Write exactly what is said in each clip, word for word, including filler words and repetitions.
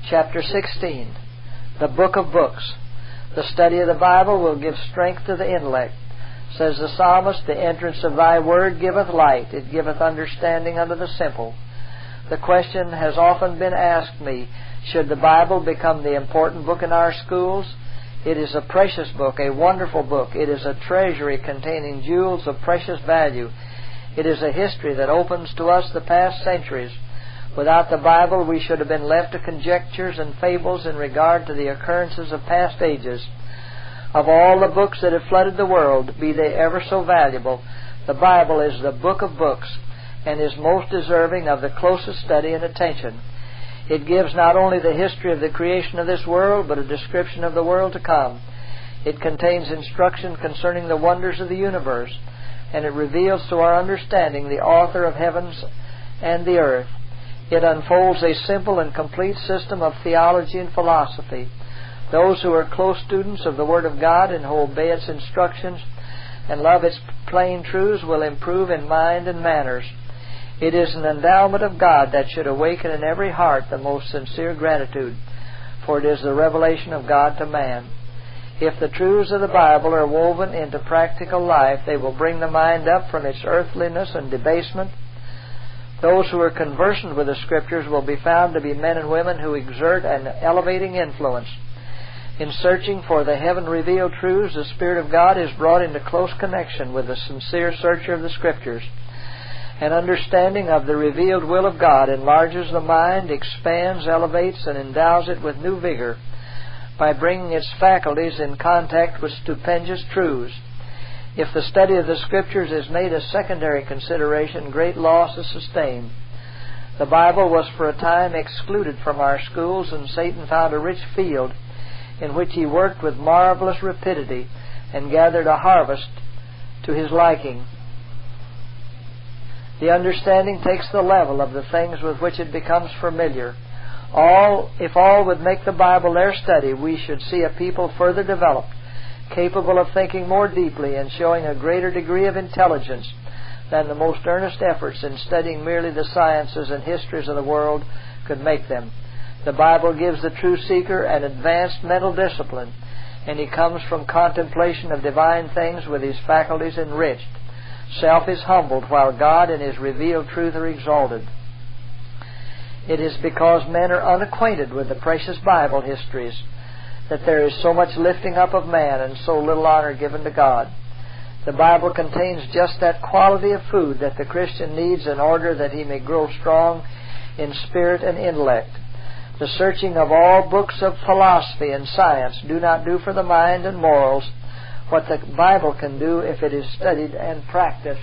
Chapter sixteen, the Book of Books. The study of the Bible will give strength to the intellect. Says the psalmist, the entrance of thy word giveth light, it giveth understanding unto the simple. The question has often been asked me, should the Bible become the important book in our schools? It is a precious book, a wonderful book. It is a treasury containing jewels of precious value. It is a history that opens to us the past centuries. Without the Bible, we should have been left to conjectures and fables in regard to the occurrences of past ages. Of all the books that have flooded the world, be they ever so valuable, the Bible is the book of books and is most deserving of the closest study and attention. It gives not only the history of the creation of this world, but a description of the world to come. It contains instruction concerning the wonders of the universe, and it reveals to our understanding the author of heavens and the earth. It unfolds a simple and complete system of theology and philosophy. Those who are close students of the Word of God and who obey its instructions and love its plain truths will improve in mind and manners. It is an endowment of God that should awaken in every heart the most sincere gratitude, for it is the revelation of God to man. If the truths of the Bible are woven into practical life, they will bring the mind up from its earthliness and debasement. Those who are conversant with the Scriptures will be found to be men and women who exert an elevating influence. In searching for the heaven-revealed truths, the Spirit of God is brought into close connection with the sincere searcher of the Scriptures. An understanding of the revealed will of God enlarges the mind, expands, elevates, and endows it with new vigor by bringing its faculties in contact with stupendous truths. If the study of the Scriptures is made a secondary consideration, great loss is sustained. The Bible was for a time excluded from our schools, and Satan found a rich field in which he worked with marvelous rapidity and gathered a harvest to his liking. The understanding takes the level of the things with which it becomes familiar. All, if all would make the Bible their study, we should see a people further developed, capable of thinking more deeply and showing a greater degree of intelligence than the most earnest efforts in studying merely the sciences and histories of the world could make them. The Bible gives the true seeker an advanced mental discipline, and he comes from contemplation of divine things with his faculties enriched. Self is humbled, while God and His revealed truth are exalted. It is because men are unacquainted with the precious Bible histories that there is so much lifting up of man and so little honor given to God. The Bible contains just that quality of food that the Christian needs in order that he may grow strong in spirit and intellect. The searching of all books of philosophy and science do not do for the mind and morals what the Bible can do if it is studied and practiced.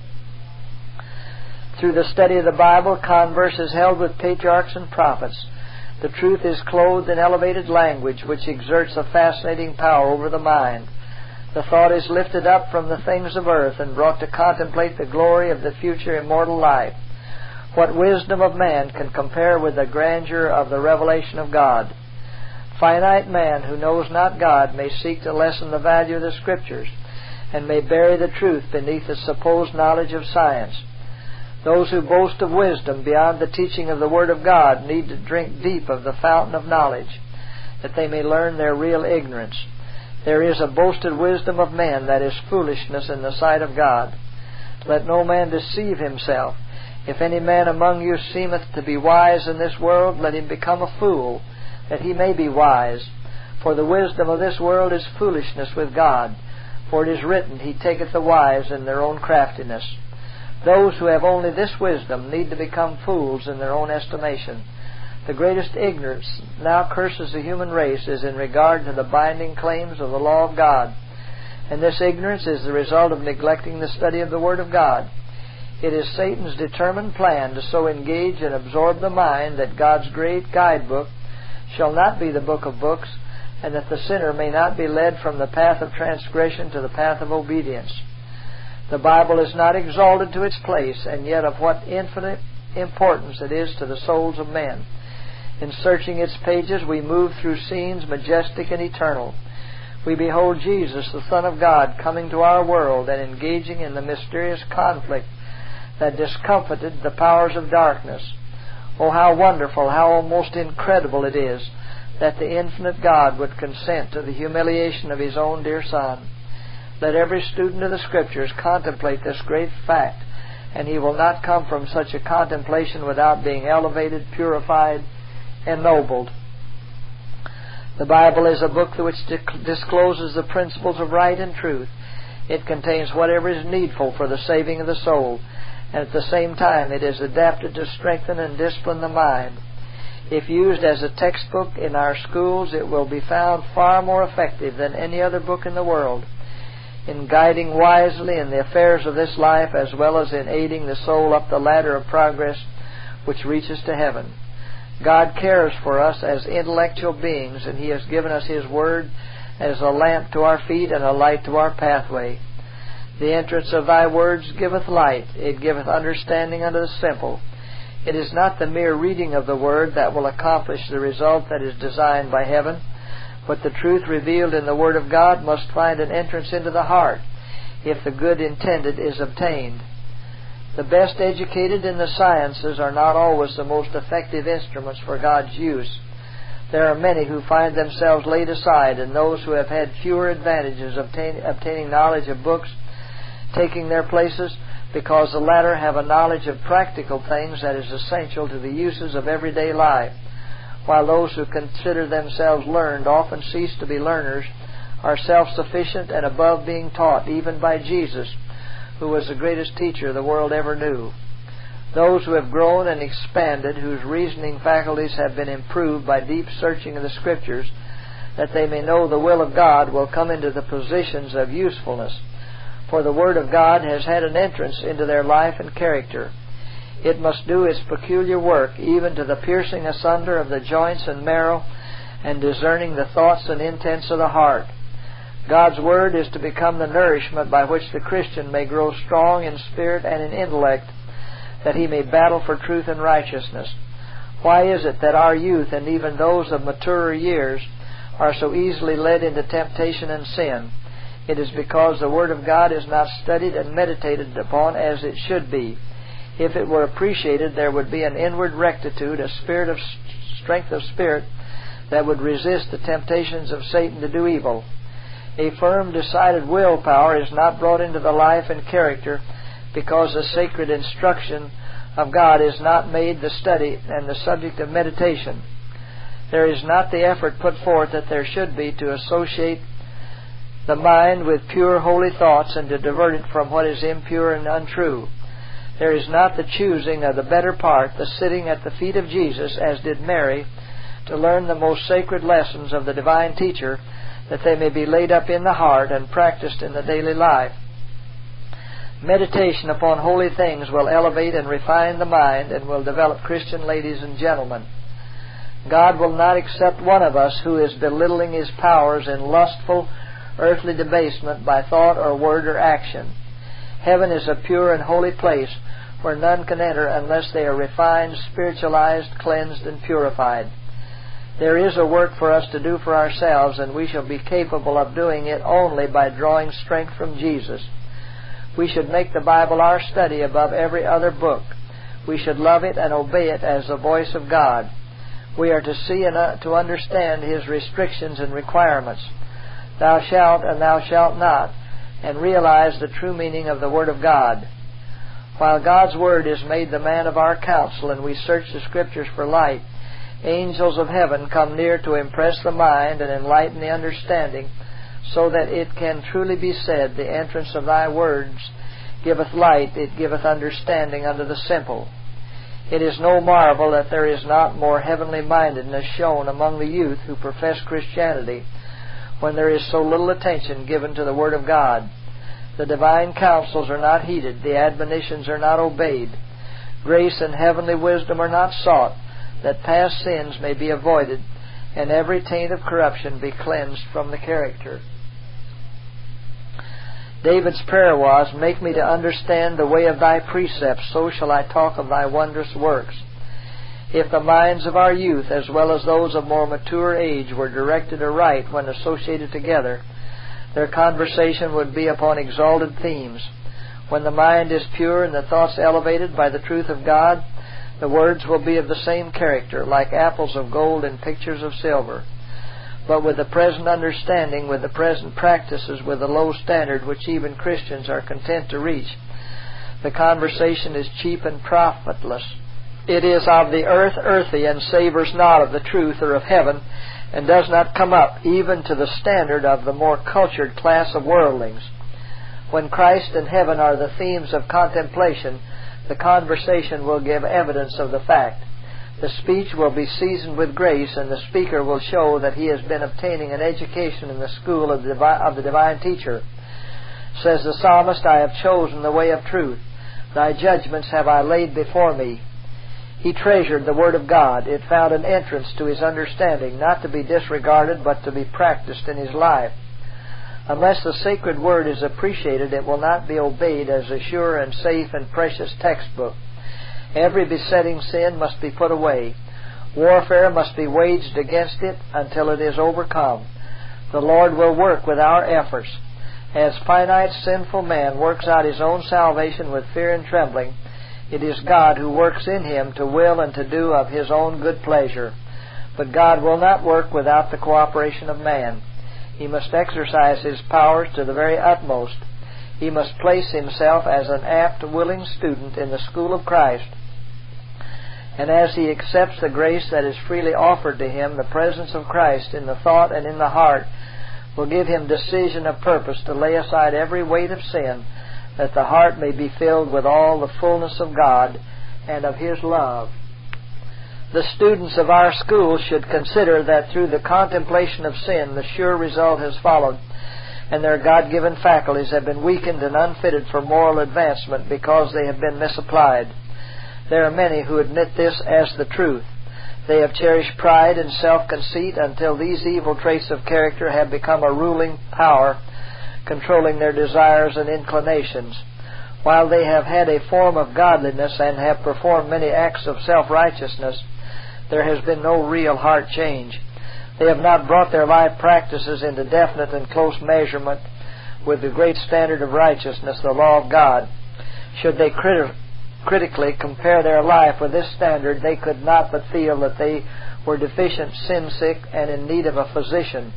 Through the study of the Bible, converse is held with patriarchs and prophets. The truth is clothed in elevated language, which exerts a fascinating power over the mind. The thought is lifted up from the things of earth and brought to contemplate the glory of the future immortal life. What wisdom of man can compare with the grandeur of the revelation of God? Finite man who knows not God may seek to lessen the value of the Scriptures and may bury the truth beneath the supposed knowledge of science. Those who boast of wisdom beyond the teaching of the Word of God need to drink deep of the fountain of knowledge, that they may learn their real ignorance. There is a boasted wisdom of men that is foolishness in the sight of God. Let no man deceive himself. If any man among you seemeth to be wise in this world, let him become a fool, that he may be wise. For the wisdom of this world is foolishness with God. For it is written, He taketh the wise in their own craftiness. Those who have only this wisdom need to become fools in their own estimation. The greatest ignorance now curses the human race is in regard to the binding claims of the law of God. And this ignorance is the result of neglecting the study of the Word of God. It is Satan's determined plan to so engage and absorb the mind that God's great guidebook shall not be the book of books, and that the sinner may not be led from the path of transgression to the path of obedience. The Bible is not exalted to its place, and yet of what infinite importance it is to the souls of men. In searching its pages, we move through scenes majestic and eternal. We behold Jesus, the Son of God, coming to our world and engaging in the mysterious conflict that discomfited the powers of darkness. Oh, how wonderful, how almost incredible it is that the infinite God would consent to the humiliation of His own dear Son. Let every student of the Scriptures contemplate this great fact, and he will not come from such a contemplation without being elevated, purified, ennobled. The Bible is a book which discloses the principles of right and truth. It contains whatever is needful for the saving of the soul, and at the same time it is adapted to strengthen and discipline the mind. If used as a textbook in our schools, it will be found far more effective than any other book in the world in guiding wisely in the affairs of this life, as well as in aiding the soul up the ladder of progress which reaches to heaven. God cares for us as intellectual beings, and He has given us His Word as a lamp to our feet and a light to our pathway. The entrance of Thy words giveth light, it giveth understanding unto the simple. It is not the mere reading of the Word that will accomplish the result that is designed by heaven, but the truth revealed in the Word of God must find an entrance into the heart if the good intended is obtained. The best educated in the sciences are not always the most effective instruments for God's use. There are many who find themselves laid aside, and those who have had fewer advantages obtain, obtaining knowledge of books taking their places, because the latter have a knowledge of practical things that is essential to the uses of everyday life, while those who consider themselves learned often cease to be learners, are self-sufficient and above being taught, even by Jesus, who was the greatest teacher the world ever knew. Those who have grown and expanded, whose reasoning faculties have been improved by deep searching of the Scriptures, that they may know the will of God, will come into the positions of usefulness. For the Word of God has had an entrance into their life and character. It must do its peculiar work, even to the piercing asunder of the joints and marrow, and discerning the thoughts and intents of the heart. God's Word is to become the nourishment by which the Christian may grow strong in spirit and in intellect, that he may battle for truth and righteousness. Why is it that our youth, and even those of maturer years, are so easily led into temptation and sin? It is because the Word of God is not studied and meditated upon as it should be. If it were appreciated, there would be an inward rectitude, a spirit of strength of spirit that would resist the temptations of Satan to do evil. A firm, decided willpower is not brought into the life and character because the sacred instruction of God is not made the study and the subject of meditation. There is not the effort put forth that there should be to associate the mind with pure, holy thoughts and to divert it from what is impure and untrue. There is not the choosing of the better part, the sitting at the feet of Jesus, as did Mary, to learn the most sacred lessons of the divine teacher, that they may be laid up in the heart and practiced in the daily life. Meditation upon holy things will elevate and refine the mind and will develop Christian ladies and gentlemen. God will not accept one of us who is belittling His powers in lustful, earthly debasement by thought or word or action. Heaven is a pure and holy place where none can enter unless they are refined, spiritualized, cleansed, and purified. There is a work for us to do for ourselves, and we shall be capable of doing it only by drawing strength from Jesus. We should make the Bible our study above every other book. We should love it and obey it as the voice of God. We are to see and uh, to understand His restrictions and requirements. Thou shalt and thou shalt not, and realize the true meaning of the Word of God. While God's Word is made the man of our counsel and we search the Scriptures for light, angels of heaven come near to impress the mind and enlighten the understanding, so that it can truly be said, the entrance of Thy words giveth light, it giveth understanding unto the simple. It is no marvel that there is not more heavenly mindedness shown among the youth who profess Christianity, when there is so little attention given to the Word of God. The divine counsels are not heeded, the admonitions are not obeyed, grace and heavenly wisdom are not sought, that past sins may be avoided, and every taint of corruption be cleansed from the character. David's prayer was, Make me to understand the way of Thy precepts, so shall I talk of Thy wondrous works. If the minds of our youth, as well as those of more mature age, were directed aright when associated together, their conversation would be upon exalted themes. When the mind is pure and the thoughts elevated by the truth of God, The words will be of the same character, like apples of gold and pictures of silver. But with the present understanding, with the present practices, with the low standard which even Christians are content to reach, the conversation is cheap and profitless. It is of the earth earthy, and savors not of the truth or of heaven, and does not come up even to the standard of the more cultured class of worldlings. When Christ and heaven are the themes of contemplation, the conversation will give evidence of the fact. The speech will be seasoned with grace, and the speaker will show that he has been obtaining an education in the school of the divine, of the divine teacher. Says the psalmist, I have chosen the way of truth. Thy judgments have I laid before me. He treasured the Word of God. It found an entrance to his understanding, not to be disregarded, but to be practiced in his life. Unless the sacred Word is appreciated, it will not be obeyed as a sure and safe and precious textbook. Every besetting sin must be put away. Warfare must be waged against it until it is overcome. The Lord will work with our efforts. As finite, sinful man works out his own salvation with fear and trembling, it is God who works in him to will and to do of his own good pleasure. But God will not work without the cooperation of man. He must exercise his powers to the very utmost. He must place himself as an apt, willing student in the school of Christ. And as he accepts the grace that is freely offered to him, the presence of Christ in the thought and in the heart will give him decision of purpose to lay aside every weight of sin, that the heart may be filled with all the fullness of God and of His love. The students of our school should consider that through the contemplation of sin, the sure result has followed, and their God-given faculties have been weakened and unfitted for moral advancement because they have been misapplied. There are many who admit this as the truth. They have cherished pride and self-conceit until these evil traits of character have become a ruling power, controlling their desires and inclinations. While they have had a form of godliness and have performed many acts of self-righteousness, there has been no real heart change. They have not brought their life practices into definite and close measurement with the great standard of righteousness, the law of God. Should they criti- critically compare their life with this standard, they could not but feel that they were deficient, sin-sick, and in need of a physician.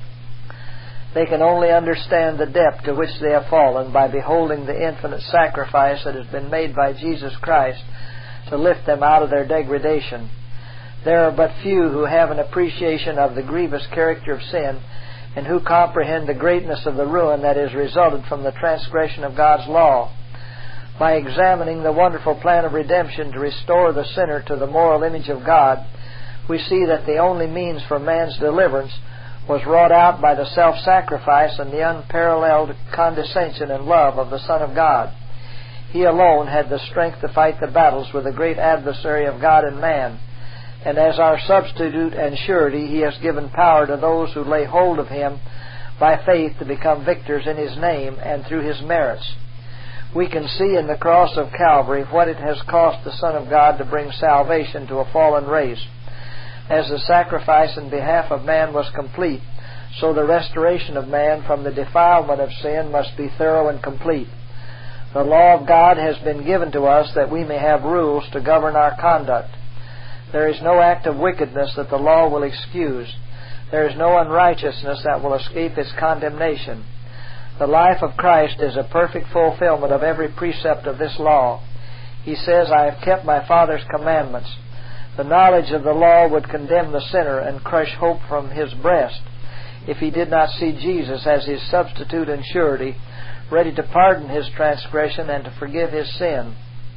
They can only understand the depth to which they have fallen by beholding the infinite sacrifice that has been made by Jesus Christ to lift them out of their degradation. There are but few who have an appreciation of the grievous character of sin and who comprehend the greatness of the ruin that has resulted from the transgression of God's law. By examining the wonderful plan of redemption to restore the sinner to the moral image of God, we see that the only means for man's deliverance was wrought out by the self-sacrifice and the unparalleled condescension and love of the Son of God. He alone had the strength to fight the battles with the great adversary of God and man. And as our substitute and surety, He has given power to those who lay hold of Him by faith to become victors in His name and through His merits. We can see in the cross of Calvary what it has cost the Son of God to bring salvation to a fallen race. As the sacrifice in behalf of man was complete, so the restoration of man from the defilement of sin must be thorough and complete. The law of God has been given to us that we may have rules to govern our conduct. There is no act of wickedness that the law will excuse. There is no unrighteousness that will escape its condemnation. The life of Christ is a perfect fulfillment of every precept of this law. He says, I have kept my Father's commandments. The knowledge of the law would condemn the sinner and crush hope from his breast if he did not see Jesus as his substitute and surety, ready to pardon his transgression and to forgive his sin.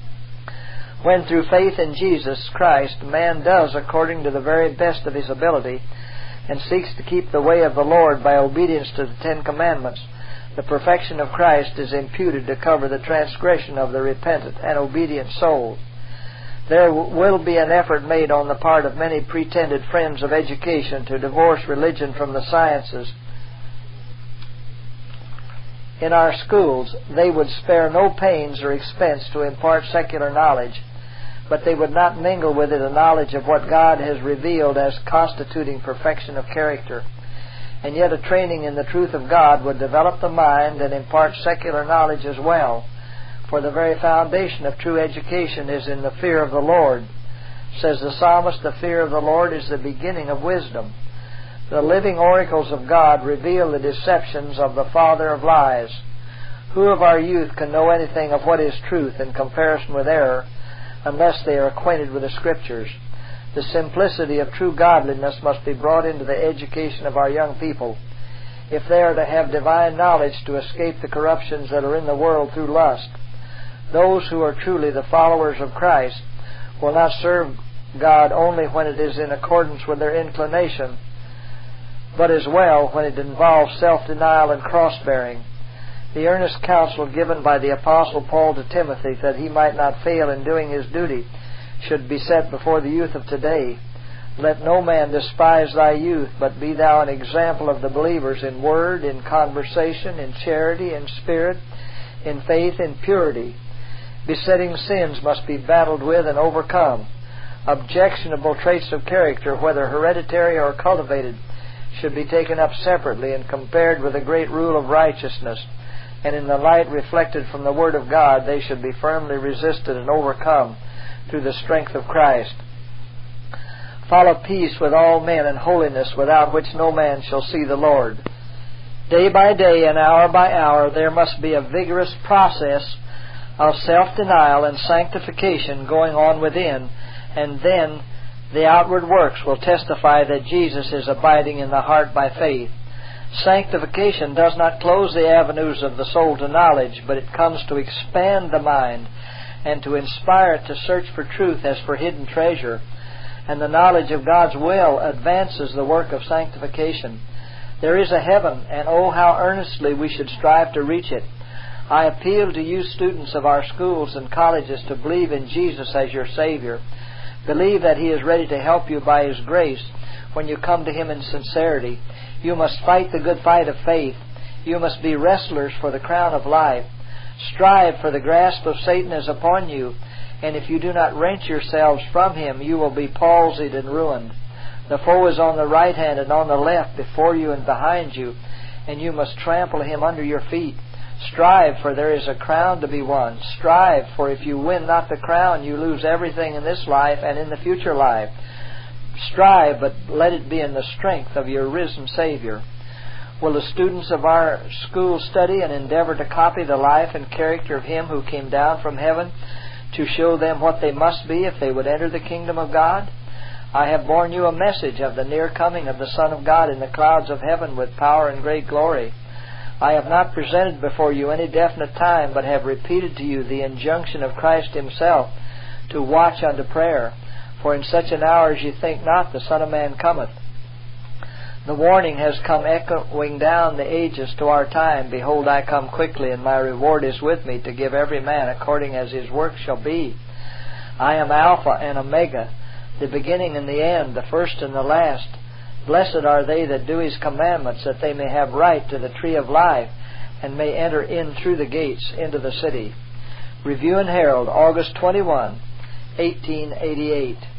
When through faith in Jesus Christ man does according to the very best of his ability and seeks to keep the way of the Lord by obedience to the Ten Commandments, the perfection of Christ is imputed to cover the transgression of the repentant and obedient soul. There will be an effort made on the part of many pretended friends of education to divorce religion from the sciences. In our schools, they would spare no pains or expense to impart secular knowledge, but they would not mingle with it a knowledge of what God has revealed as constituting perfection of character. And yet a training in the truth of God would develop the mind and impart secular knowledge as well. For the very foundation of true education is in the fear of the Lord. Says the psalmist, the fear of the Lord is the beginning of wisdom. The living oracles of God reveal the deceptions of the father of lies. Who of our youth can know anything of what is truth in comparison with error, unless they are acquainted with the Scriptures? The simplicity of true godliness must be brought into the education of our young people, if they are to have divine knowledge to escape the corruptions that are in the world through lust. Those who are truly the followers of Christ will not serve God only when it is in accordance with their inclination, but as well when it involves self-denial and cross-bearing. The earnest counsel given by the Apostle Paul to Timothy that he might not fail in doing his duty should be set before the youth of today. Let no man despise thy youth, but be thou an example of the believers in word, in conversation, in charity, in spirit, in faith, in purity. Besetting sins must be battled with and overcome. Objectionable traits of character, whether hereditary or cultivated, should be taken up separately and compared with the great rule of righteousness, and in the light reflected from the Word of God they should be firmly resisted and overcome through the strength of Christ. Follow peace with all men and holiness, without which no man shall see the Lord. Day by day and hour by hour there must be a vigorous process of self-denial and sanctification going on within, and then the outward works will testify that Jesus is abiding in the heart by faith. Sanctification does not close the avenues of the soul to knowledge, but it comes to expand the mind and to inspire it to search for truth as for hidden treasure. And the knowledge of God's will advances the work of sanctification. There is a heaven, and oh, how earnestly we should strive to reach it. I appeal to you students of our schools and colleges to believe in Jesus as your Savior. Believe that He is ready to help you by His grace when you come to Him in sincerity. You must fight the good fight of faith. You must be wrestlers for the crown of life. Strive, for the grasp of Satan is upon you, and if you do not wrench yourselves from him, you will be palsied and ruined. The foe is on the right hand and on the left, before you and behind you, and you must trample him under your feet. Strive, for there is a crown to be won. Strive, for if you win not the crown, you lose everything in this life and in the future life. Strive, but let it be in the strength of your risen Savior. Will the students of our school study and endeavor to copy the life and character of Him who came down from heaven to show them what they must be if they would enter the kingdom of God? I have borne you a message of the near coming of the Son of God in the clouds of heaven with power and great glory. I have not presented before you any definite time, but have repeated to you the injunction of Christ Himself to watch unto prayer. For in such an hour as ye think not, the Son of Man cometh. The warning has come echoing down the ages to our time. Behold, I come quickly, and my reward is with me, to give every man according as his work shall be. I am Alpha and Omega, the beginning and the end, the first and the last. Blessed are they that do His commandments, that they may have right to the tree of life, and may enter in through the gates into the city. Review and Herald, August twenty-first, eighteen eighty-eight.